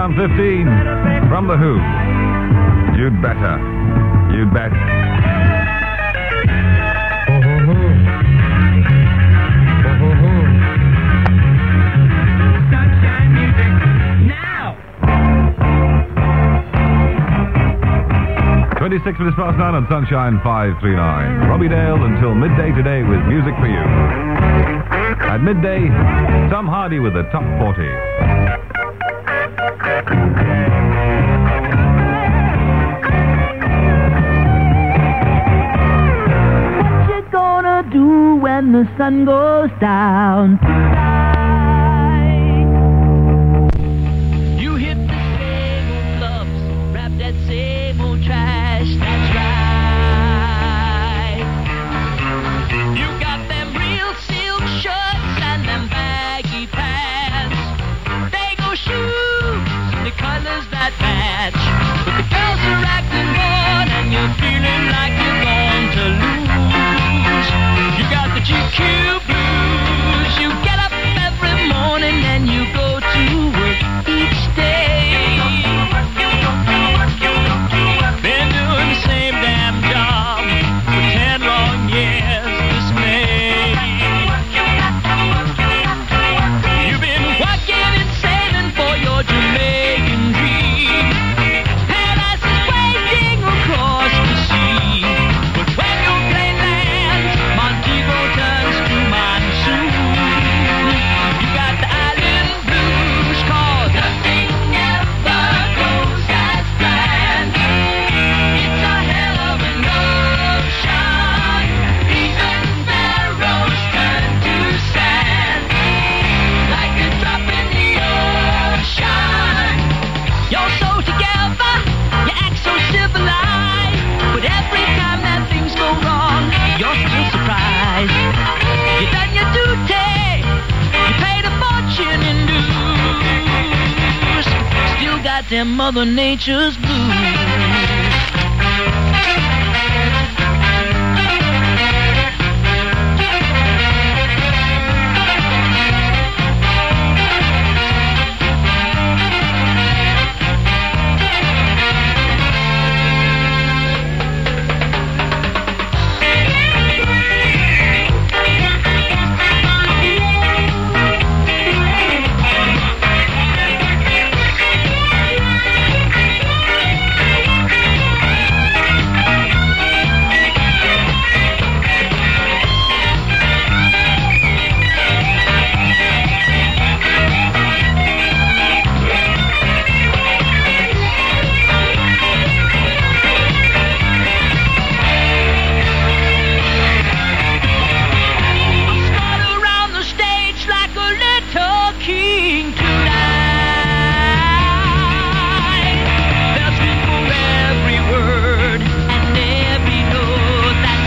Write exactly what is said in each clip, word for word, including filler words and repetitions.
Down fifteen from The Who. You'd better. You'd bet. Sunshine music now. twenty-six minutes past nine on Sunshine five three nine. Robbie Dale until midday today with music for you. At midday, Tom Hardy with the top forty. What you gonna do when the sun goes down tonight? You hit the same old clubs, rap that same old trash, that's right. You got them real silk shirts and them baggy pants. They go shoes, the colors that match. But the girls are acting bored and you're feeling like you're going to lose. You got the G Q blues. You get up every morning and you go to work each day. Been doing the same damn job for ten long years this May. You've been working and saving for your Jamaican dream. Paradise is waiting across the sea. But when your plane lands, Montego turns to monsoon. You got the island blues, 'cause nothing ever goes as planned. It's a hell of an ocean. Even barrels turn to sand, like a drop in the ocean. You're so together, you act so civilized, but every time that things go wrong, you're still surprised. You done your duty, you paid a fortune in dues, still got them Mother Nature's blues. Strut around the stage like a little king tonight. There's room for every word and every note that's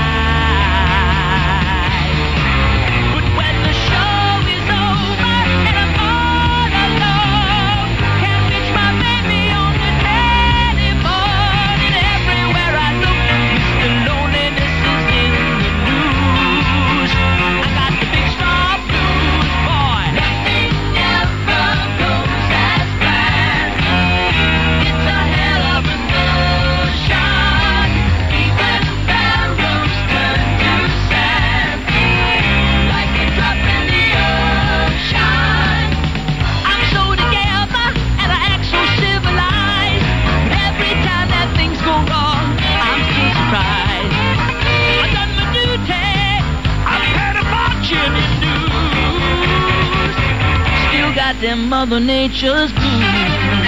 right. But when the show is over and I'm all alone, can't reach my baby on the telephone, and everywhere I look, Mister Loneliness is in the news. I got the big star blues, boy. Nothing ever goes as planned. It's a hell of an ocean. Even barrels turn to sand, like a drop in the ocean. I'm so together and I act so civilized, but every time that things go wrong, I'm still surprised. I done my duty, I've had a fortune in dues, still got them Mother Nature's blues.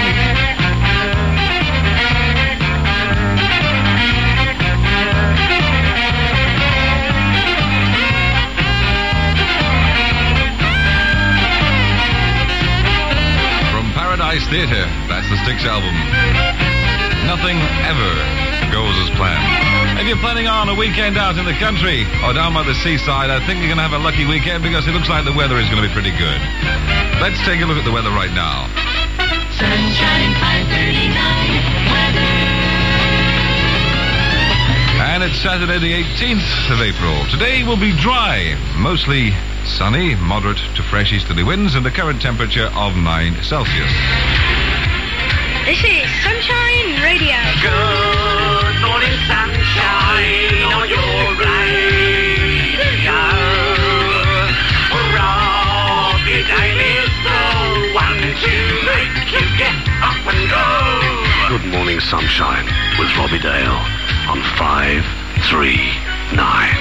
From Paradise Theatre, that's the Styx album. Nothing ever goes as planned. If you're planning on a weekend out in the country or down by the seaside, I think you're going to have a lucky weekend because it looks like the weather is going to be pretty good. Let's take a look at the weather right now. Sunshine five thirty-nine weather. And it's Saturday the eighteenth of April. Today will be dry, mostly sunny, moderate to fresh easterly winds, and the current temperature of nine Celsius. This is Sunshine Radio. Good morning, sunshine, on your radio. Robbie Daly's the one to make you get up and go. Good morning, sunshine, with Robbie Dale on five three nine.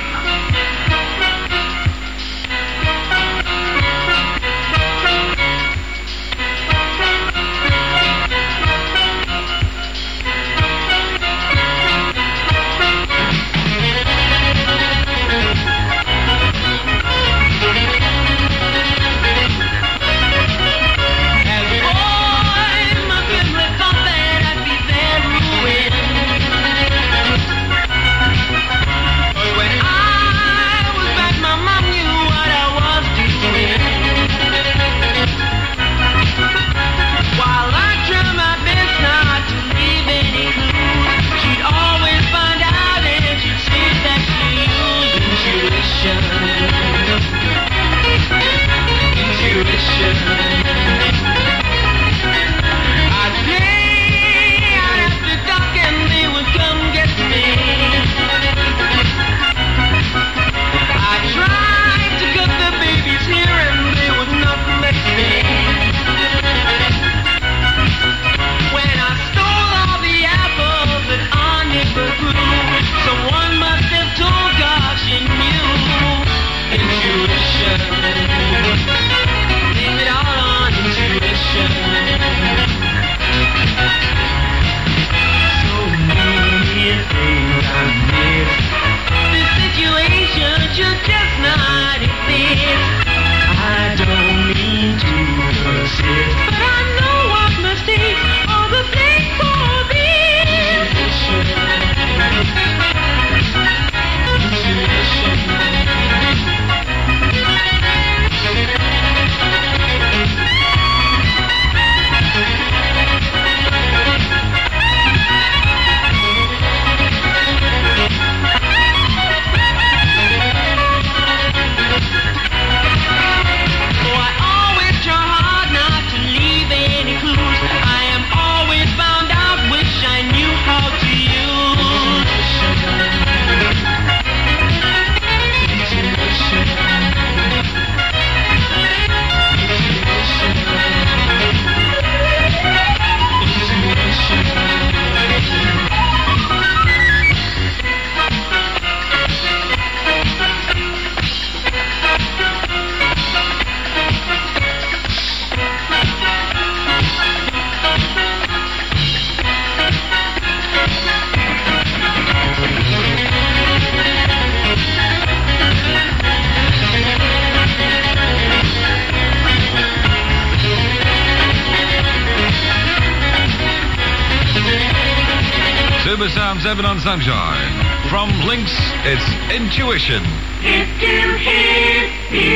Super Sound seven on Sunshine. From Lynx, it's Intuition. If you hear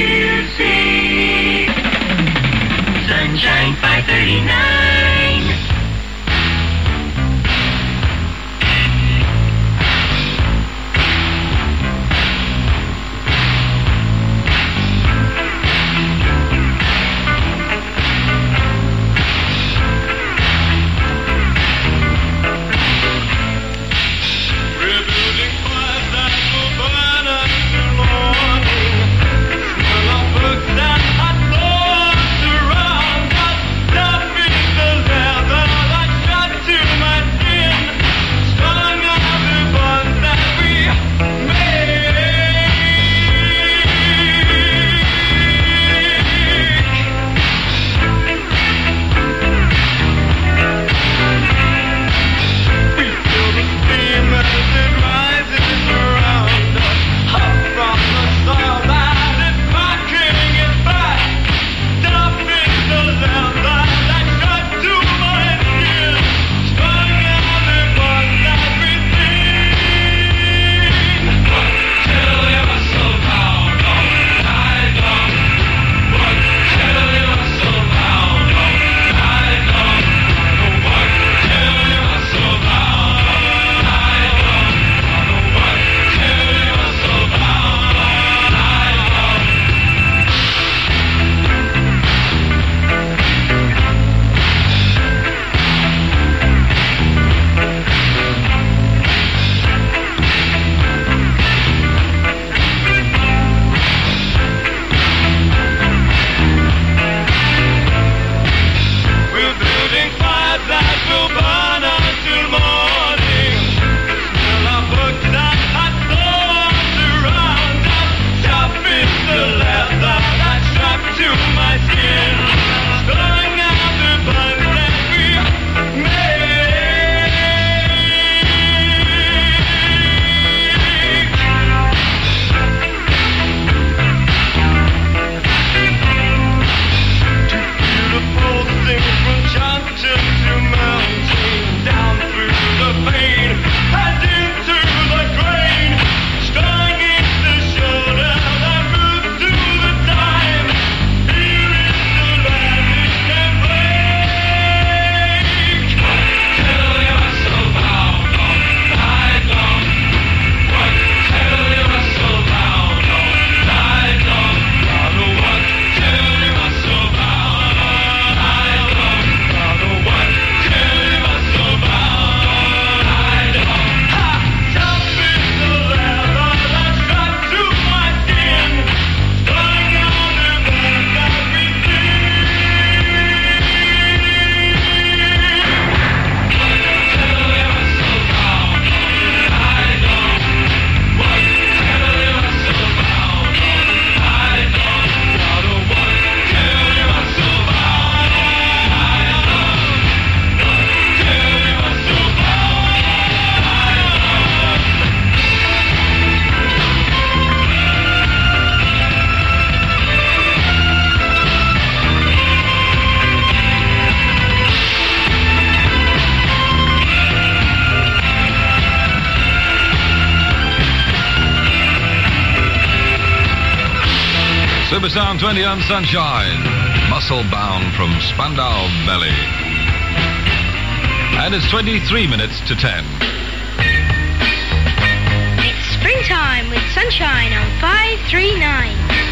music, Sunshine five thirty-nine. We're building fires that will burn us till morning. Smell of Supersound twenty on Sunshine. Muscle Bound from Spandau Ballet. And it's twenty-three minutes to ten. It's springtime with Sunshine on five three nine.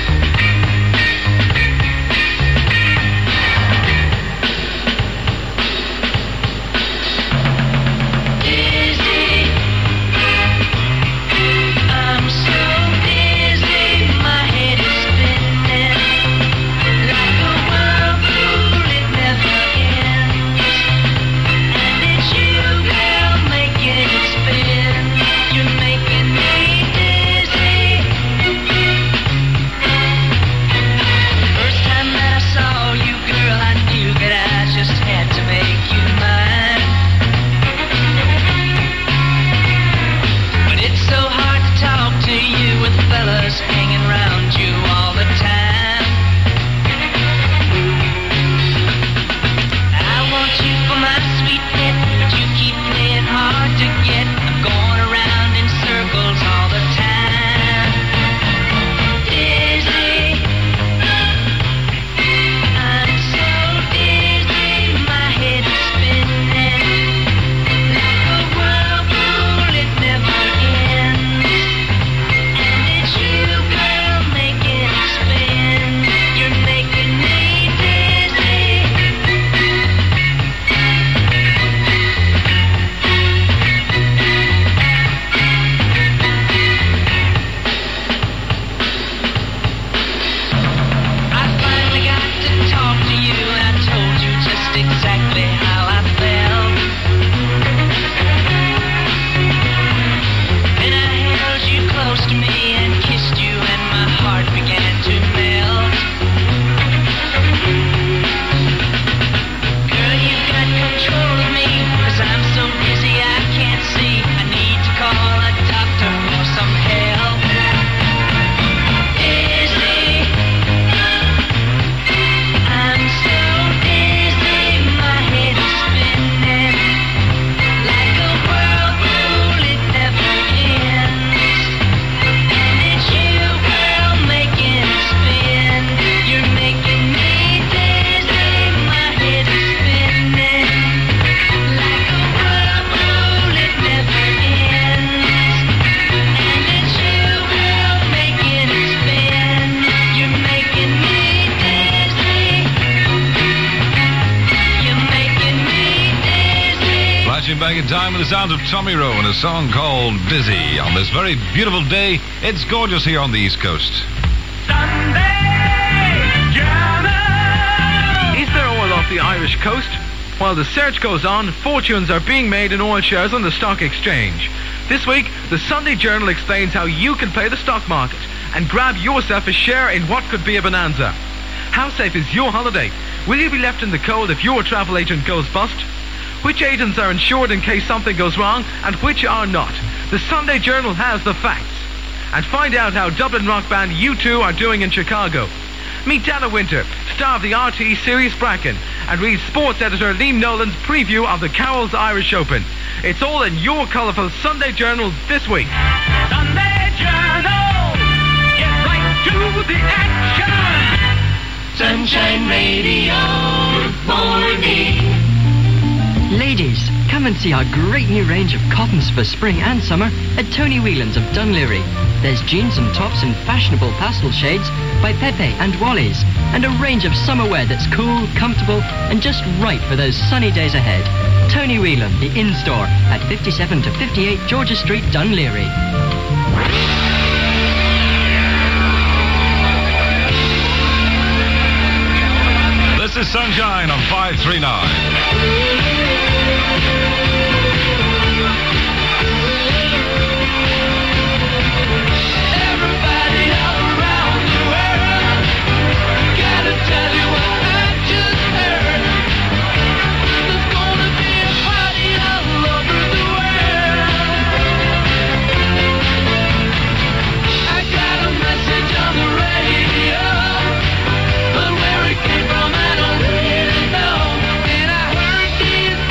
Back in time with the sounds of Tommy Rowe and a song called Busy. On this very beautiful day, it's gorgeous here on the East Coast. Sunday Journal. Is there oil off the Irish coast? While the search goes on, fortunes are being made in oil shares on the stock exchange. This week, the Sunday Journal explains how you can play the stock market and grab yourself a share in what could be a bonanza. How safe is your holiday? Will you be left in the cold if your travel agent goes bust? Which agents are insured in case something goes wrong and which are not? The Sunday Journal has the facts. And find out how Dublin rock band U two are doing in Chicago. Meet Dana Winter, star of the R T series Bracken, and read sports editor Liam Nolan's preview of the Carroll's Irish Open. It's all in your colourful Sunday Journal this week. Sunday Journal. Get right to the action. Sunshine Radio. Good morning. Ladies, come and see our great new range of cottons for spring and summer at Tony Whelan's of Dunleary. There's jeans and tops in fashionable pastel shades by Pepe and Wally's, and a range of summer wear that's cool, comfortable, and just right for those sunny days ahead. Tony Whelan, the in-store, at fifty-seven to fifty-eight Georgia Street, Dunleary. This is Sunshine on five three nine. But where it came from, I don't really know. And I heard these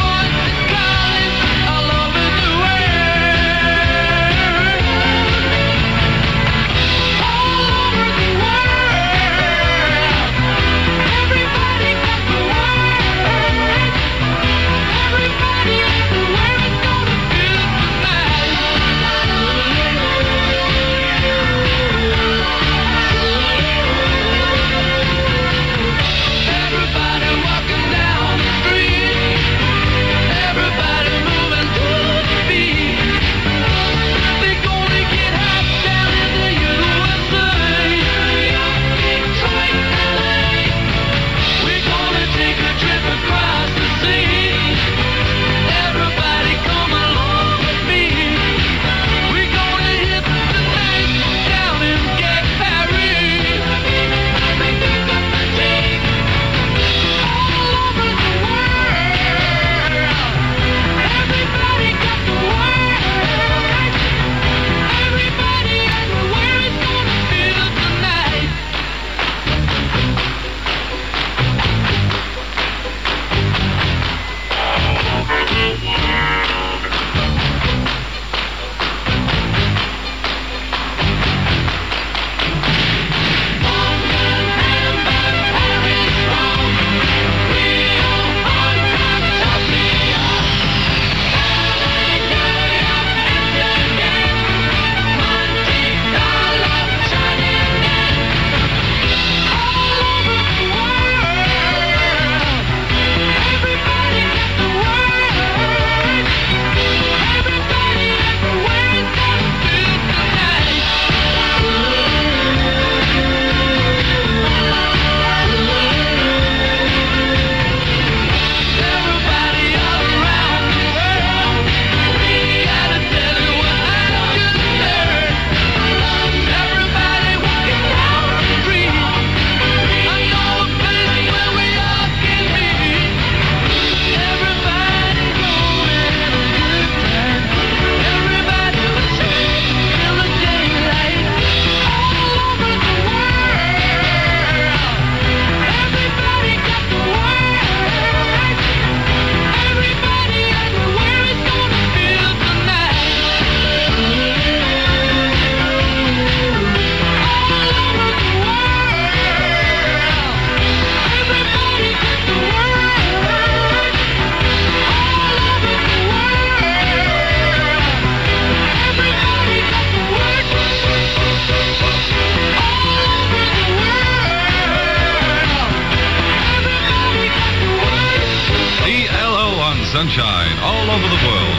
sunshine all over the world.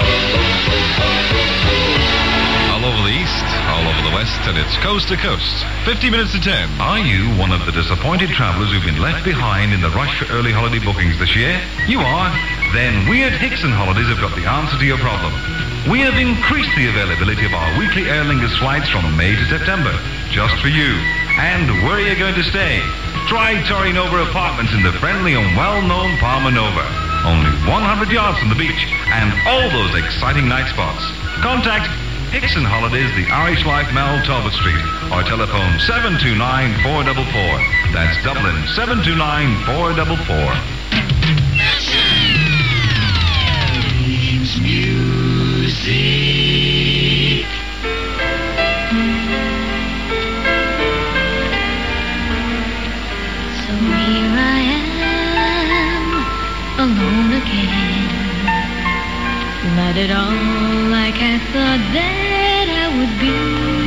All over the east, all over the west, and it's coast to coast. fifty minutes to ten. Are you one of the disappointed travelers who've been left behind in the rush for early holiday bookings this year? You are? Then we at Hickson Holidays have got the answer to your problem. We have increased the availability of our weekly Aer Lingus flights from May to September, just for you. And where are you going to stay? Try Torrey Nova Apartments in the friendly and well-known Palma Nova. Only one hundred yards from the beach and all those exciting night spots. Contact Hickson Holidays, the Irish Life Mall, Talbot Street, or telephone seven two nine, four four four. That's Dublin, seven two nine, four four four. Music. So here I am, alone again. Not at all like I thought that I would be.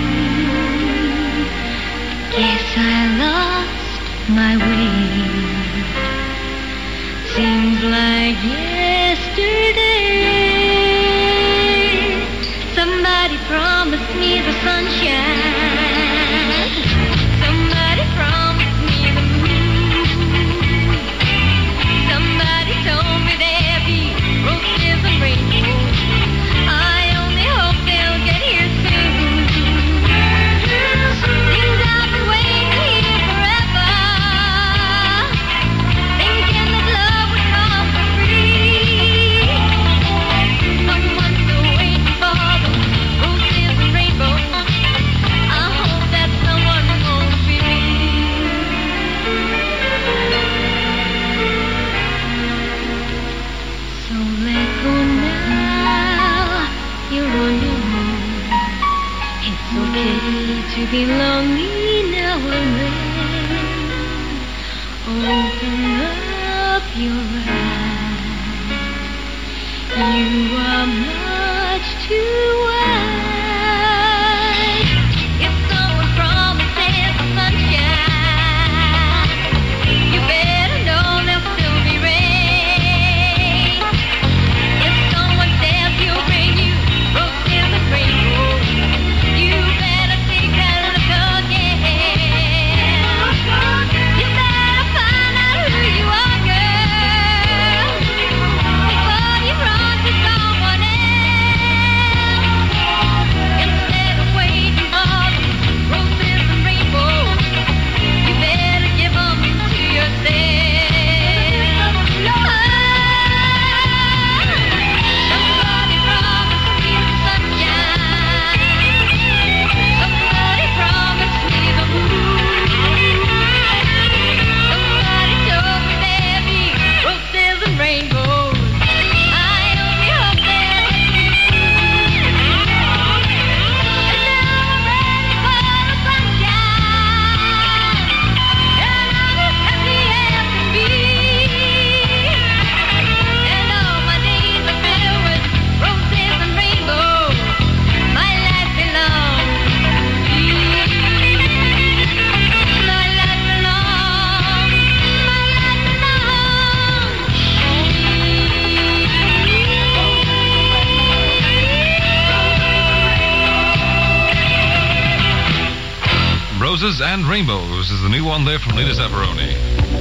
Guess I lost my way. Seems like yesterday. Somebody promised me the sunshine. Somebody promised me the moon. Somebody told me there'd be roses and rainbows. I only hope they'll get here soon. Things I've been waiting here forever, thinking that love would come for free. Someone's still waiting for the roses and rainbows. I hope that someone won't be me. So let go now, you're on your own. It's okay to be lonely now and then. Open up your eyes. You are much too wide. If someone promises the sunshine, you better know there'll still be rain. If someone says he'll bring you roses and rainbows, you better take a look again. You better find out who you are, girl, before you run to someone else. Instead of waiting for roses and rainbows, you better give them to yourself. Somebody promised me the sunshine. Somebody promised me the moon. Somebody told me there'd be roses and rainbows. I only hope they'll get me soon. And now I'm ready for the sunshine. And I'm as happy as can be. And all my days are filled with roses and rainbows. My life belongs to me. My life belongs, my life belongs to me. Roses and Rainbows is the new one there from Lena Zapparoni.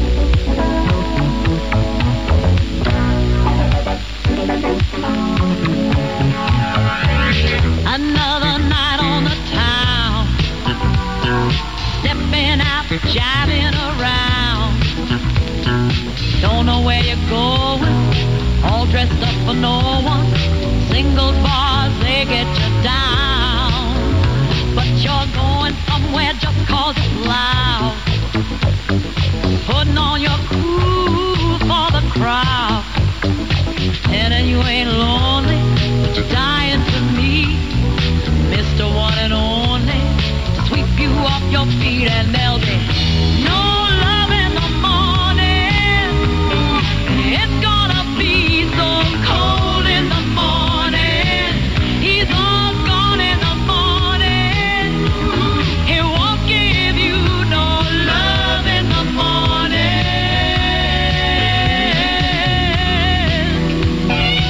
Another night on the town, stepping out, jiving around. Don't know where you're going, all dressed up for no one. Single bars, they get you down. But you're going somewhere just cause it's loud. Putting on your cool for the crowd. And then you ain't lonely, but you're dying to meet Mister One and Only, to sweep you off your feet, and there'll be no love in the morning. It's gonna be so cold in the morning. He's all gone in the morning. He won't give you no love in the morning.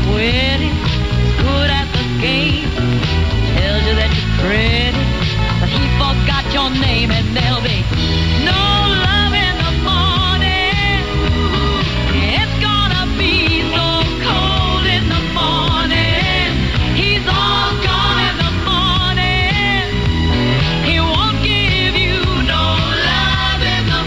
sweaty, good at the game. Tells you that you're pretty, but he forgot your name, and there'll be no love in the morning. It's gonna be so cold in the morning. He's all gone in the morning. He won't give you no love in the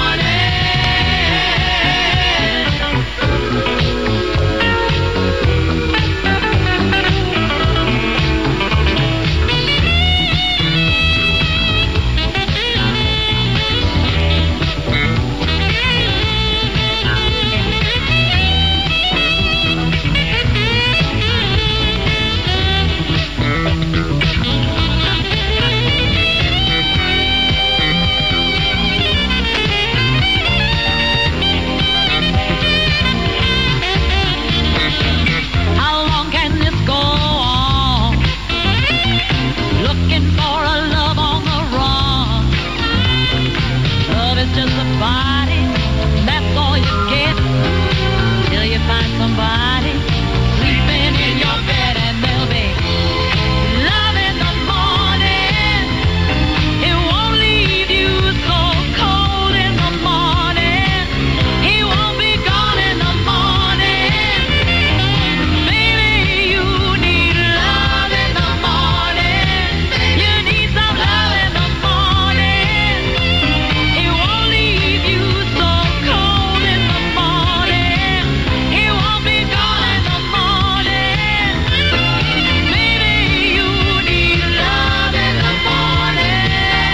How long can this go on? Looking for a love on the run. Love is just a body, that's all you get. Till you find somebody sleeping in your bed, and there'll be love in the morning. It won't leave you so cold in the morning. He won't be gone in the morning. Baby, you need love in the morning. You need some love in the morning. He won't leave you so cold in the morning. He won't be gone in the morning. Baby, you need love in the morning.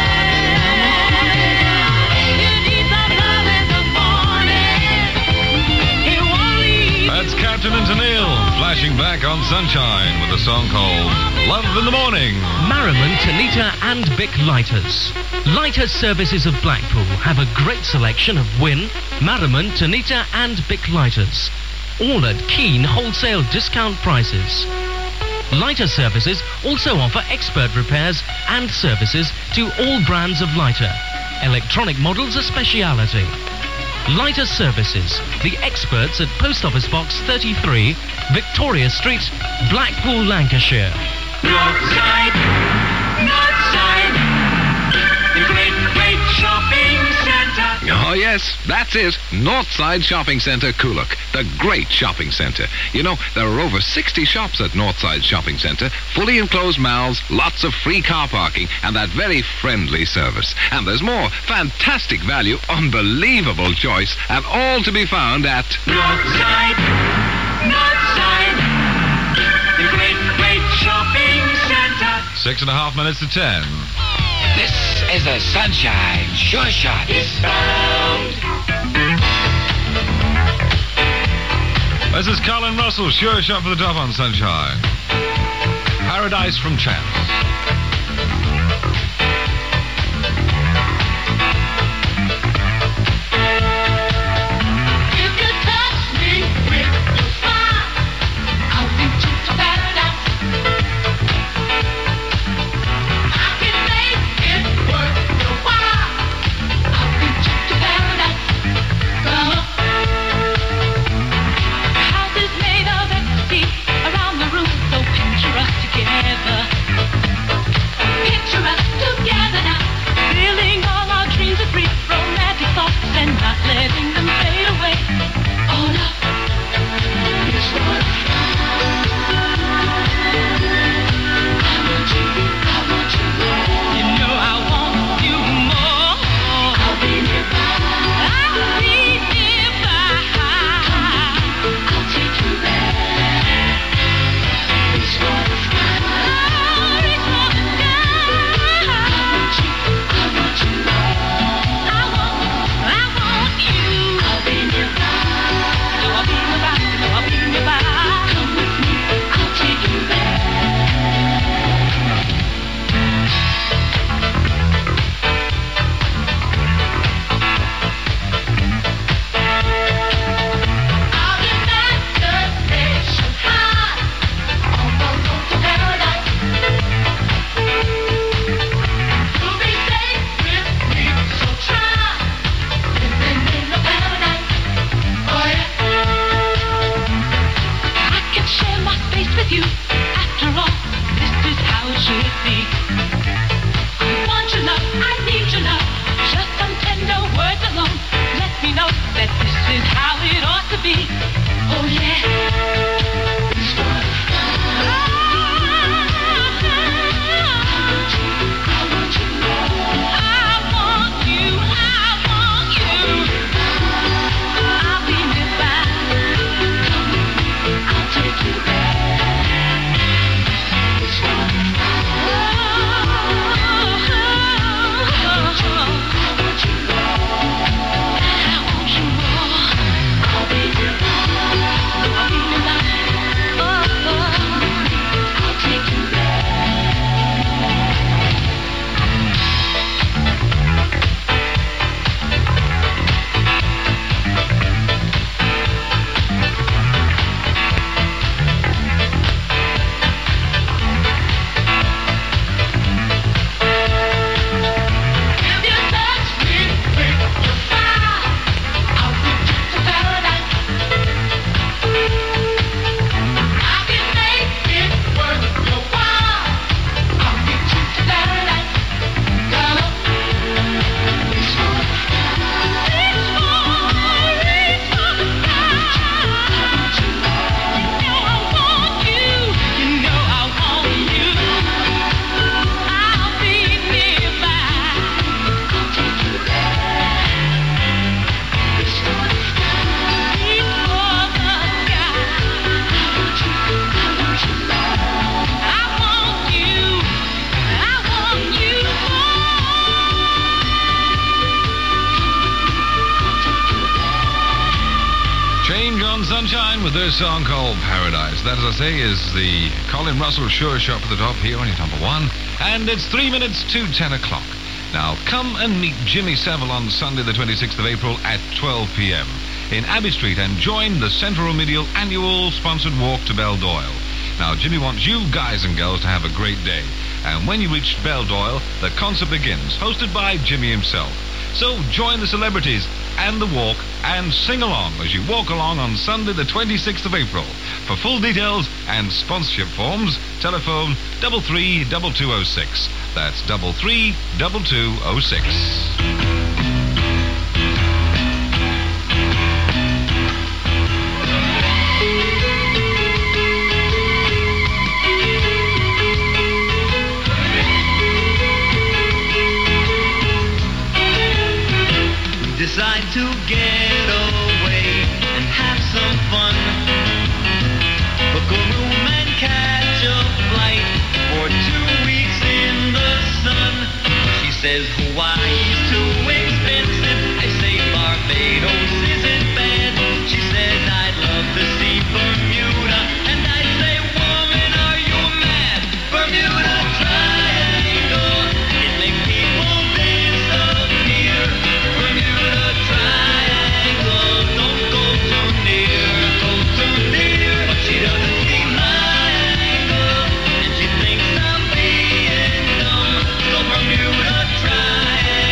You need some love in the morning. He won't leave. That's Captain and Tennille flashing back on Sunshine with a song called Love in the Morning. Merriman, Tanita and Bic Lighters. Lighter Services of Blackpool have a great selection of Win, Merriman, Tanita and Bic Lighters. All at keen wholesale discount prices. Lighter Services also offer expert repairs and services to all brands of lighter. Electronic models a speciality. Lighter Services, the experts at Post Office Box thirty-three, Victoria Street, Blackpool, Lancashire. Northside, Northside, the great, great shopping centre. Oh, yes, that's it. Northside Shopping Centre, Coolock. The great shopping centre. You know, there are over sixty shops at Northside Shopping Centre, fully enclosed malls, lots of free car parking, and that very friendly service. And there's more. Fantastic value, unbelievable choice, and all to be found at Northside, Northside, the great, great shopping centre. Six and a half minutes to ten. This is a Sunshine Sure Shot. This is Colin Russell, sure shot for the top on Sunshine. Paradise from Chance. You could touch me with your smile. I'll lead you to paradise. I can make it worth your while. I'll lead you to paradise. Come on. The house is made of ecstasy, around the room so picturesque together. heartbeat. Oh yeah. It's for the Sunshine with their song called Paradise. That, as I say, is the Colin Russell Sure Shop at the top here on your number one. And it's three minutes to ten o'clock. Now, come and meet Jimmy Savile on Sunday the twenty-sixth of April at twelve p.m. in Abbey Street and join the Central Remedial annual sponsored walk to Beldoyle. Now, Jimmy wants you guys and girls to have a great day. And when you reach Beldoyle, the concert begins, hosted by Jimmy himself. So join the celebrities and the walk and sing along as you walk along on Sunday the twenty-sixth of April. For full details and sponsorship forms, telephone double three double two oh six. That's double three double two oh six. Decide to get away and have some fun. Book a room and catch a flight for two weeks in the sun. She says Hawaii's too expensive. I say Barbados isn't bad. She says I'd love to see Bermuda, and I say, woman, are you mad? Bermuda Triangle, it makes people disappear. Bermuda Triangle, don't go too near, go too near. But she doesn't see my angle, and she thinks I'm being dumb. So Bermuda Triangle.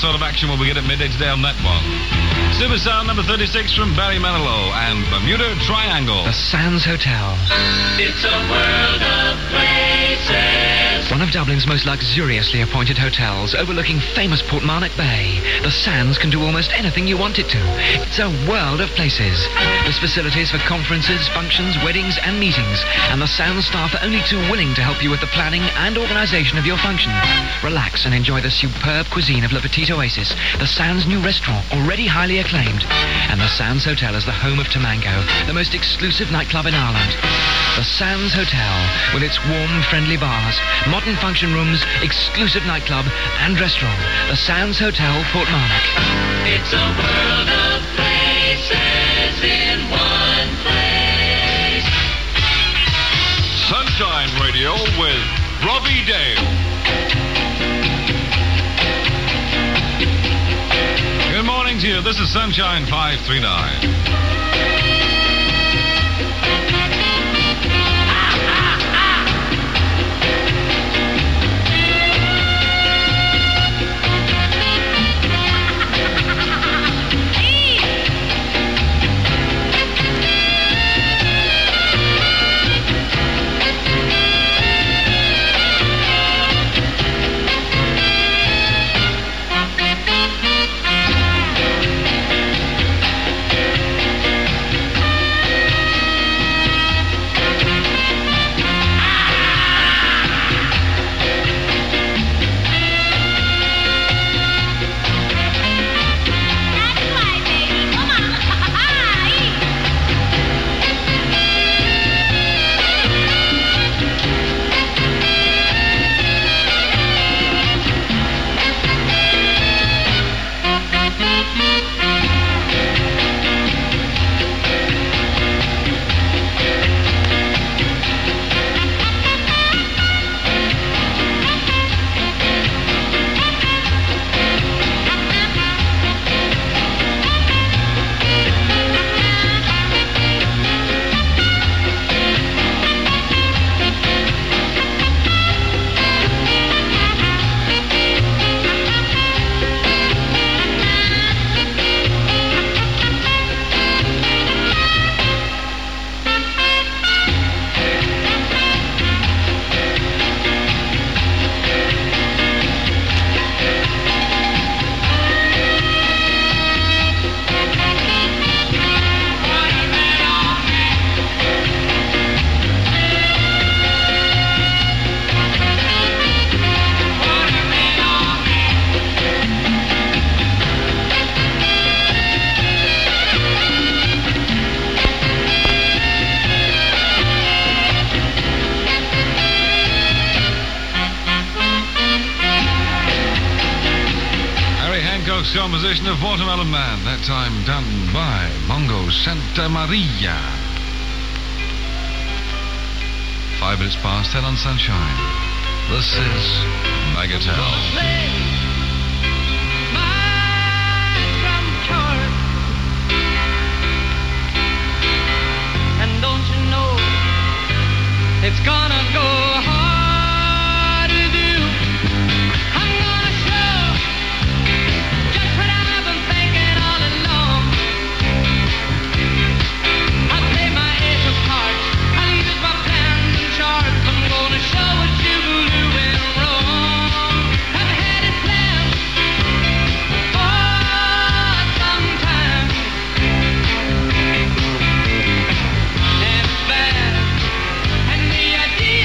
sort of action will we get at midday today on that one? Superstar number thirty-six from Barry Manilow and Bermuda Triangle. The Sands Hotel. It's a world of places. One of Dublin's most luxuriously appointed hotels, overlooking famous Portmarnock Bay. The Sands can do almost anything you want it to. It's a world of places. There's facilities for conferences, functions, weddings, and meetings. And the Sands staff are only too willing to help you with the planning and organisation of your function. Relax and enjoy the superb cuisine of Le Petit Oasis, the Sands' new restaurant, already highly acclaimed. And the Sands Hotel is the home of Tamango, the most exclusive nightclub in Ireland. The Sands Hotel, with its warm, friendly bars, modern function rooms, exclusive nightclub, and restaurant. The Sands Hotel, Portmarnock. It's a world of places in one place. Sunshine Radio with Robbie Dale. Good morning to you. This is Sunshine five three nine. Composition of Watermelon Man, that time done by Mongo Santa Maria. Five minutes past ten on Sunshine. This is Bagatelle. And don't you know it's gonna go hard with you. I'm gonna show just what I've been thinking all along. I'll play my ace of cards, I'll use my plans and charts. I'm gonna show what you will do and wrong. I've had it planned for some time. And it's bad, and the idea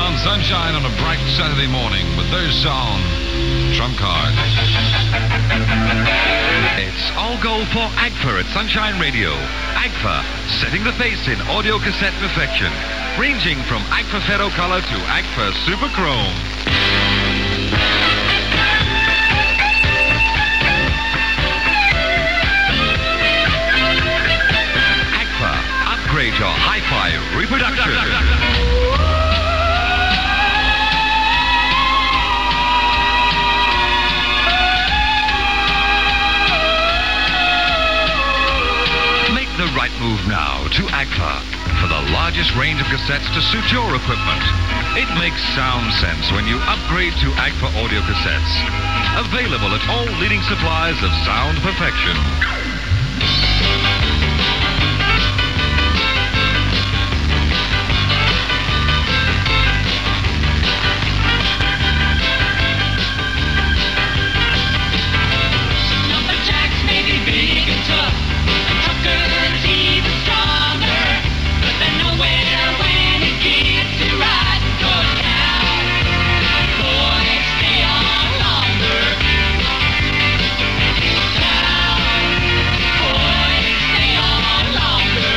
on Sunshine on a bright Saturday morning with their song, Trump Card. It's all go for A G F A at Sunshine Radio. A G F A, setting the pace in audio cassette perfection, ranging from A G F A Ferro Color to A G F A Super Chrome. A G F A, upgrade your hi-fi reproduction. The right move now to A G F A for the largest range of cassettes to suit your equipment. It makes sound sense when you upgrade to A G F A audio cassettes. Available at all leading suppliers of sound perfection. Lumberjacks may be big and tough, and truckers even stronger, but they're nowhere when it gets to riding for a cow. Boys, stay on longer. Cow. Boys, stay on longer.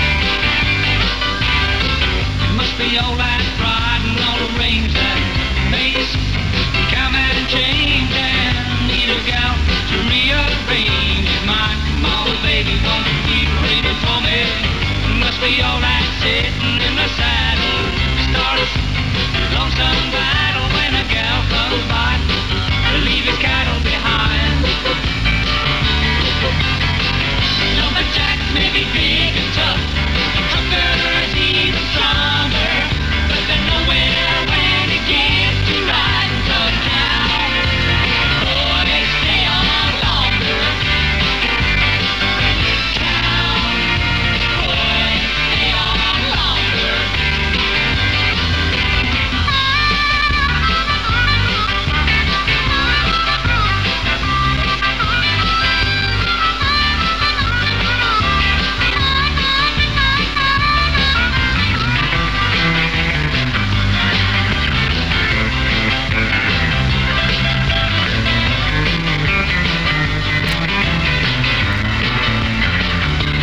It must be all that riding on the range that makes cowman and change and need a gal to rearrange my mama, baby, won't you keep reading for me? Must be all that sitting in the sand.